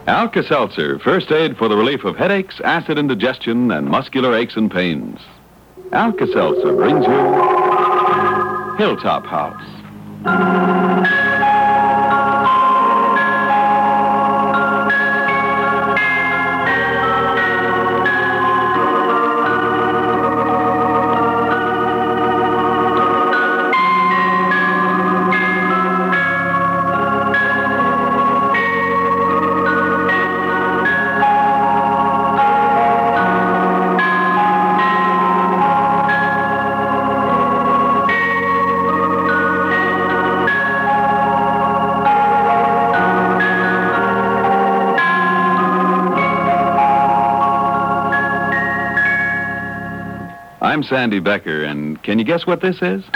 Alka-Seltzer, first aid for the relief of headaches, acid indigestion, and muscular aches and pains. Alka-Seltzer brings you Hilltop House. I'm Sandy Becker, and can you guess what this is?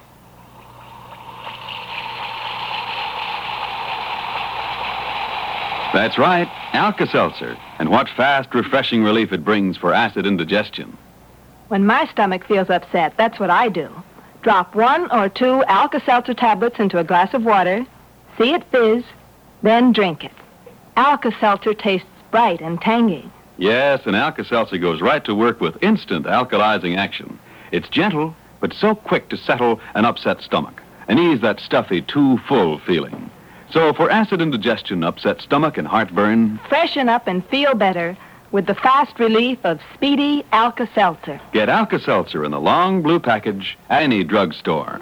That's right, Alka-Seltzer, and what fast, refreshing relief it brings for acid indigestion. When my stomach feels upset, that's what I do. Drop 1 or 2 Alka-Seltzer tablets into a glass of water, see it fizz, then drink it. Alka-Seltzer tastes bright and tangy. Yes, and Alka-Seltzer goes right to work with instant alkalizing action. It's gentle, but so quick to settle an upset stomach and ease that stuffy, too full feeling. So for acid indigestion, upset stomach, and heartburn, freshen up and feel better with the fast relief of Speedy Alka-Seltzer. Get Alka-Seltzer in the long blue package at any drugstore.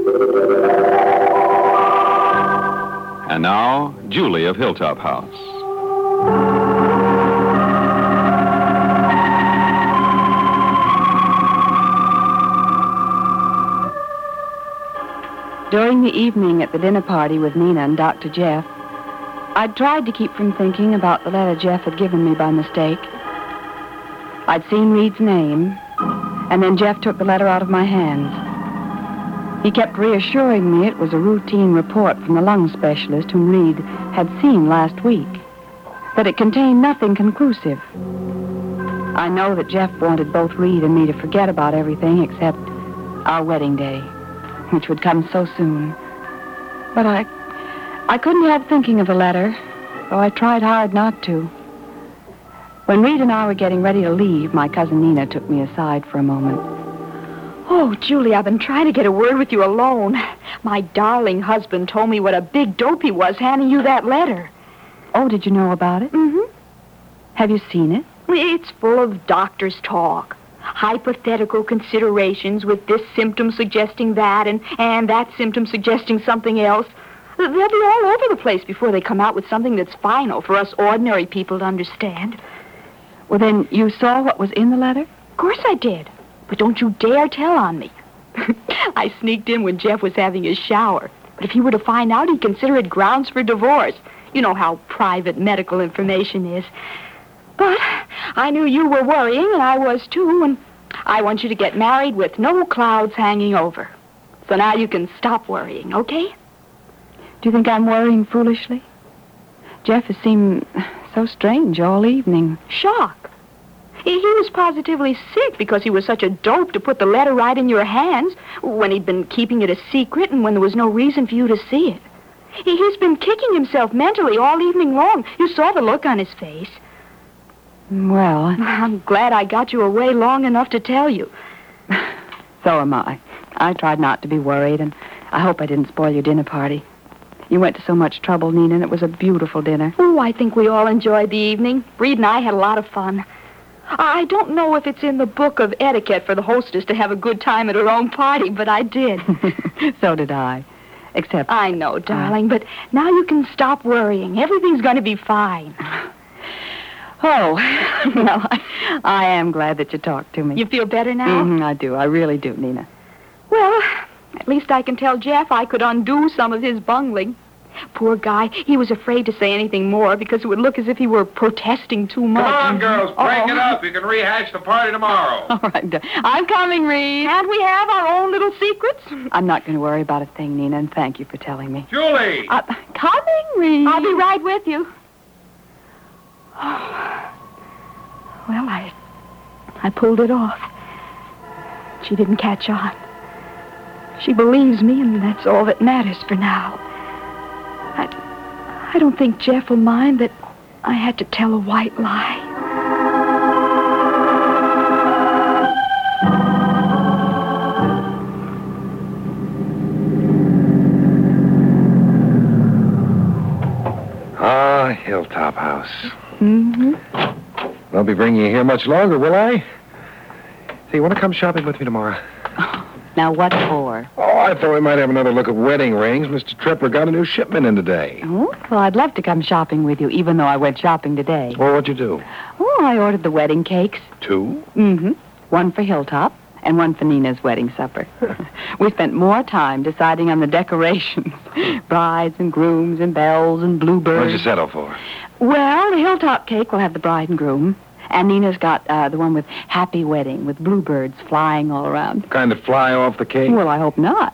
And now, Julie of Hilltop House. During the evening at the dinner party with Nina and Dr. Jeff, I tried to keep from thinking about the letter Jeff had given me by mistake. I'd seen Reed's name, and then Jeff took the letter out of my hands. He kept reassuring me it was a routine report from the lung specialist whom Reed had seen last week, that it contained nothing conclusive. I know that Jeff wanted both Reed and me to forget about everything except our wedding day, which would come so soon. But I couldn't help thinking of the letter, though I tried hard not to. When Reed and I were getting ready to leave, my cousin Nina took me aside for a moment. Oh, Julie, I've been trying to get a word with you alone. My darling husband told me what a big dope he was handing you that letter. Oh, did you know about it? Mm-hmm. Have you seen it? It's full of doctor's talk. Hypothetical considerations with this symptom suggesting that and that symptom suggesting something else. They'll be all over the place before they come out with something that's final for us ordinary people to understand. Well, then, you saw what was in the letter? Of course I did. But don't you dare tell on me. I sneaked in when Jeff was having his shower. But if he were to find out, he'd consider it grounds for divorce. You know how private medical information is. But I knew you were worrying, and I was too, and I want you to get married with no clouds hanging over. So now you can stop worrying, okay? Do you think I'm worrying foolishly? Jeff has seemed so strange all evening. Shock. He was positively sick because he was such a dope to put the letter right in your hands when he'd been keeping it a secret and when there was no reason for you to see it. He's been kicking himself mentally all evening long. You saw the look on his face. Well, I'm glad I got you away long enough to tell you. So am I. I tried not to be worried, and I hope I didn't spoil your dinner party. You went to so much trouble, Nina, and it was a beautiful dinner. Oh, I think we all enjoyed the evening. Reed and I had a lot of fun. I don't know if it's in the book of etiquette for the hostess to have a good time at her own party, but I did. So did I. Except... I know, darling, but now you can stop worrying. Everything's going to be fine. Oh, well, I am glad that you talked to me. You feel better now? Mm-hmm, I do. I really do, Nina. Well, at least I can tell Jeff I could undo some of his bungling. Poor guy, he was afraid to say anything more because it would look as if he were protesting too much. Come on, girls, break it up. You can rehash the party tomorrow. All right, I'm coming, Reed. Can't we have our own little secrets? I'm not going to worry about a thing, Nina, and thank you for telling me. Julie! Coming, Reed. I'll be right with you. Well, I pulled it off. She didn't catch on. She believes me, and that's all that matters for now. I don't think Jeff will mind that I had to tell a white lie. Ah, Hilltop House. Mm-hmm. Won't be bringing you here much longer, will I? Say, you want to come shopping with me tomorrow? Now, what for? Oh, I thought we might have another look at wedding rings. Mr. Tripper got a new shipment in today. Oh, well, I'd love to come shopping with you, even though I went shopping today. Well, what'd you do? Oh, I ordered the wedding cakes. 2? Mm-hmm. One for Hilltop and one for Nina's wedding supper. We spent more time deciding on the decorations. Brides and grooms and bells and bluebirds. What'd you settle for? Well, the Hilltop cake will have the bride and groom. And Nina's got the one with happy wedding with bluebirds flying all around. Kind of fly off the cake? Well, I hope not.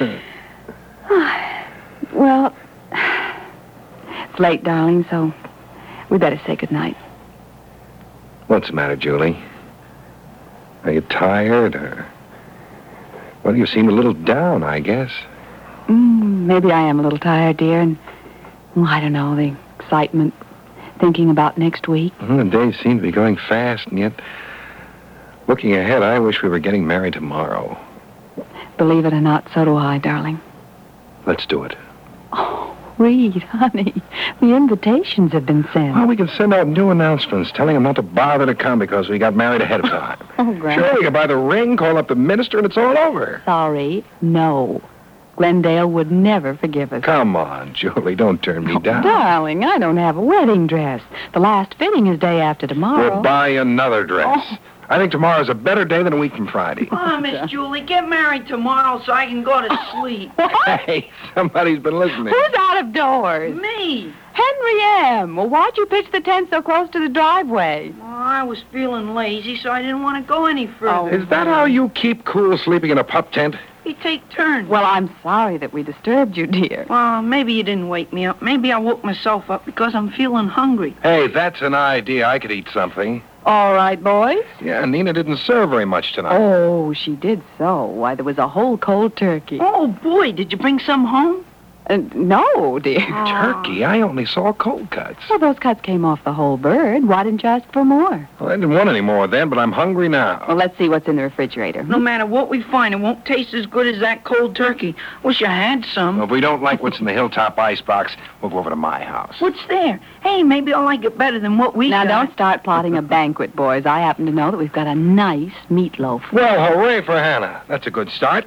Well, it's late, darling, so we better say goodnight. What's the matter, Julie? Are you tired, or... Well, you seem a little down, I guess. Maybe I am a little tired, dear, and... well, I don't know, the excitement, thinking about next week. The days seem to be going fast, and yet... looking ahead, I wish we were getting married tomorrow. Believe it or not, so do I, darling. Let's do it. Oh, Reed, honey, the invitations have been sent. Well, we can send out new announcements telling them not to bother to come because we got married ahead of time. Oh, Grant. Sure, we can buy the ring, call up the minister, and it's all over. Sorry, no. Glendale would never forgive us. Come on, Julie, don't turn me down. Darling, I don't have a wedding dress. The last fitting is day after tomorrow. We'll buy another dress. I think tomorrow's a better day than a week from Friday. Oh, Miss Julie, get married tomorrow so I can go to sleep. Hey, somebody's been listening. Who's out of doors? Me? Henry M. Well, why'd you pitch the tent so close to the driveway? Well, I was feeling lazy, so I didn't want to go any further. Is that how you keep cool sleeping in a pup tent? We take turns. Well, I'm sorry that we disturbed you, dear. Well, maybe you didn't wake me up. Maybe I woke myself up because I'm feeling hungry. Hey, that's an idea. I could eat something. All right, boys. Yeah, Nina didn't serve very much tonight. Oh, she did so. Why, there was a whole cold turkey. Oh, boy, did you bring some home? No, dear. Turkey? I only saw cold cuts. Well, those cuts came off the whole bird. Why didn't you ask for more? Well, I didn't want any more then, but I'm hungry now. Well, let's see what's in the refrigerator. No matter what we find, it won't taste as good as that cold turkey. Wish I had some. Well, if we don't like what's in the Hilltop icebox, we'll go over to my house. What's there? Hey, maybe I'll like it better than what we Now, got. don't start plotting a banquet, boys. I happen to know that we've got a nice meatloaf. Well, hooray for Hannah. That's a good start.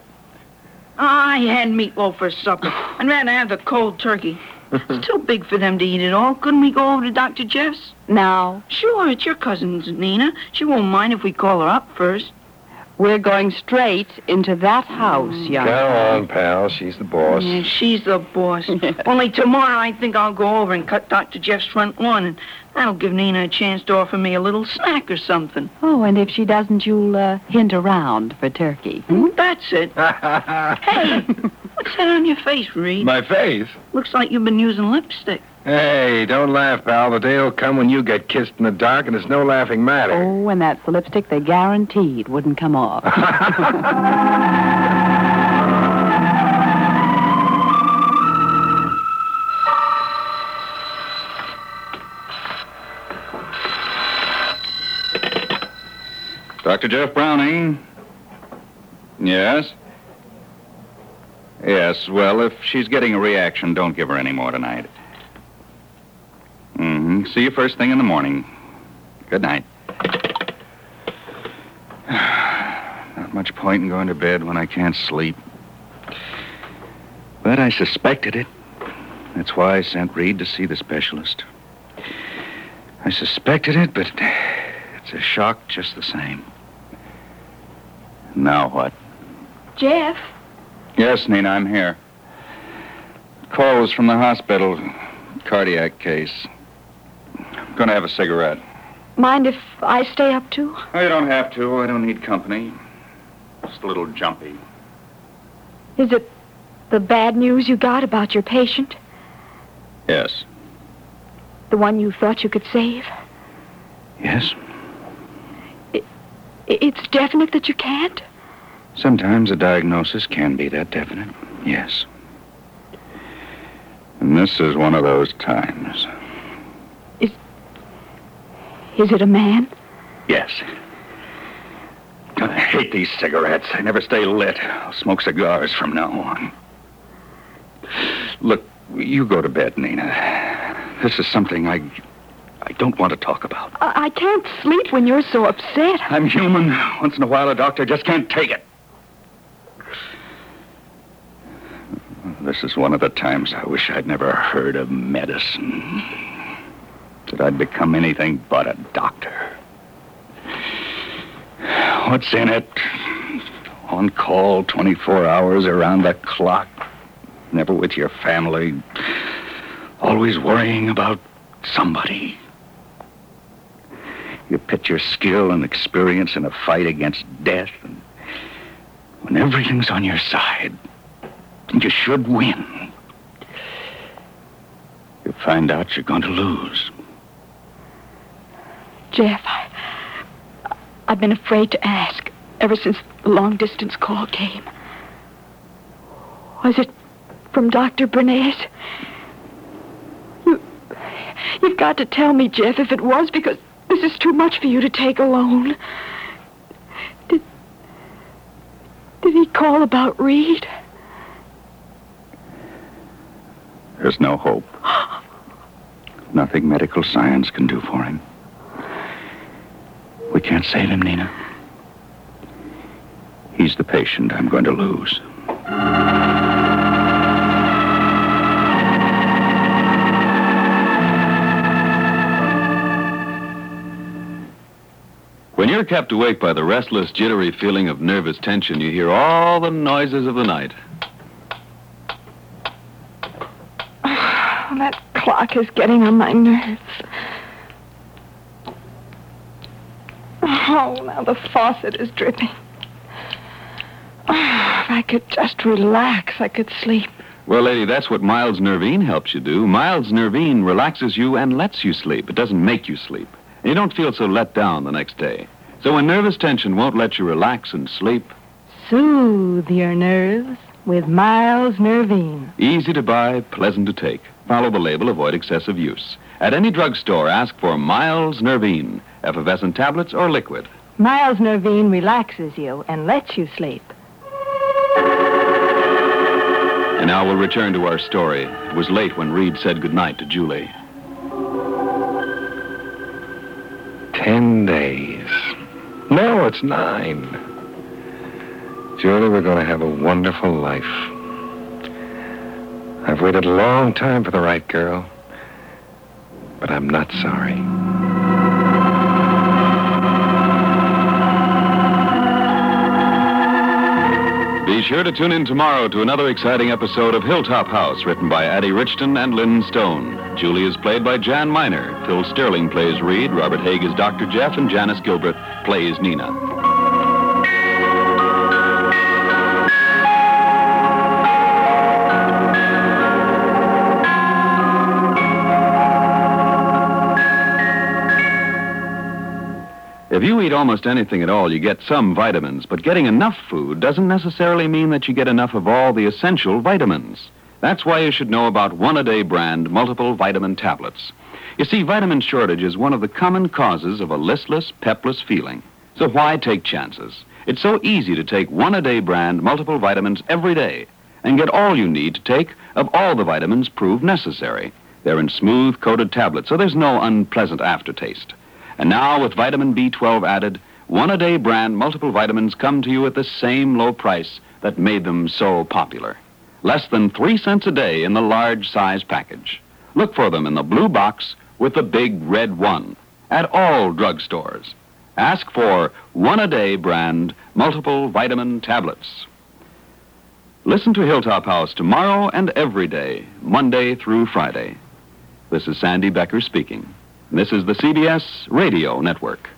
I had meatloaf for supper. I'd rather have the cold turkey. It's too big for them to eat it all. Couldn't we go over to Dr. Jeff's? Now, Sure, it's your cousin's, Nina. She won't mind if we call her up first. we're going straight into that house, young. Go on, pal. She's the boss. Yeah, she's the boss. Only tomorrow I think I'll go over and cut Dr. Jeff's front lawn, and that'll give Nina a chance to offer me a little snack or something. Oh, and if she doesn't, you'll hint around for turkey. That's it. Hey, what's that on your face, Reed? My face? Looks like you've been using lipstick. Hey, don't laugh, pal. The day will come when you get kissed in the dark, and it's no laughing matter. Oh, and that's the lipstick they guaranteed wouldn't come off. Dr. Jeff Browning? Yes? Yes, well, if she's getting a reaction, don't give her any more tonight. See you first thing in the morning. Good night. Not much point in going to bed when I can't sleep. But I suspected it. That's why I sent Reed to see the specialist. I suspected it, but it's a shock just the same. Now what? Jeff? Yes, Nina, I'm here. Call was from the hospital. Cardiac case. I'm going to have a cigarette. Mind if I stay up too? Oh, you don't have to. I don't need company. Just a little jumpy. Is it the bad news you got about your patient? Yes. The one you thought you could save? Yes? It's definite that you can't? Sometimes a diagnosis can be that definite. Yes. And this is one of those times. Is it a man? Yes. I hate these cigarettes. They never stay lit. I'll smoke cigars from now on. Look, you go to bed, Nina. This is something I don't want to talk about. I can't sleep when you're so upset. I'm human. Once in a while, a doctor just can't take it. This is one of the times I wish I'd never heard of medicine. That I'd become anything but a doctor. What's in it? On call 24 hours around the clock. Never with your family. Always worrying about somebody. You pit your skill and experience in a fight against death. And when everything's on your side, and you should win, you find out you're going to lose. Jeff, I've been afraid to ask ever since the long-distance call came. Was it from Dr. Bernays? You've got to tell me, Jeff, if it was, because this is too much for you to take alone. Did he call about Reed? There's no hope. Nothing medical science can do for him. We can't save him, Nina. He's the patient I'm going to lose. When you're kept awake by the restless, jittery feeling of nervous tension, you hear all the noises of the night. Oh, that clock is getting on my nerves. Oh, now the faucet is dripping. Oh, if I could just relax, I could sleep. Well, lady, that's what Miles Nervine helps you do. Miles Nervine relaxes you and lets you sleep. It doesn't make you sleep. And you don't feel so let down the next day. So when nervous tension won't let you relax and sleep, soothe your nerves with Miles Nervine. Easy to buy, pleasant to take. Follow the label, avoid excessive use. At any drugstore, ask for Miles Nervine, effervescent tablets or liquid. Miles Nervine relaxes you and lets you sleep. And now we'll return to our story. It was late when Reed said goodnight to Julie. 10 days. No, it's 9. Julie, we're going to have a wonderful life. I've waited a long time for the right girl, but I'm not sorry. Be sure to tune in tomorrow to another exciting episode of Hilltop House, written by Addie Richton and Lynn Stone. Julie is played by Jan Miner. Phil Sterling plays Reed. Robert Haig is Dr. Jeff, and Janice Gilbert plays Nina. If you eat almost anything at all, you get some vitamins, but getting enough food doesn't necessarily mean that you get enough of all the essential vitamins. That's why you should know about One-A-Day brand multiple vitamin tablets. You see, vitamin shortage is one of the common causes of a listless, pepless feeling. So why take chances? It's so easy to take One-A-Day brand multiple vitamins every day and get all you need to take of all the vitamins proved necessary. They're in smooth, coated tablets, so there's no unpleasant aftertaste. And now, with vitamin B12 added, One-A-Day brand multiple vitamins come to you at the same low price that made them so popular. Less than 3 cents a day in the large size package. Look for them in the blue box with the big red 1 at all drugstores. Ask for One-A-Day brand multiple vitamin tablets. Listen to Hilltop House tomorrow and every day, Monday through Friday. This is Sandy Becker speaking. This is the CBS Radio Network.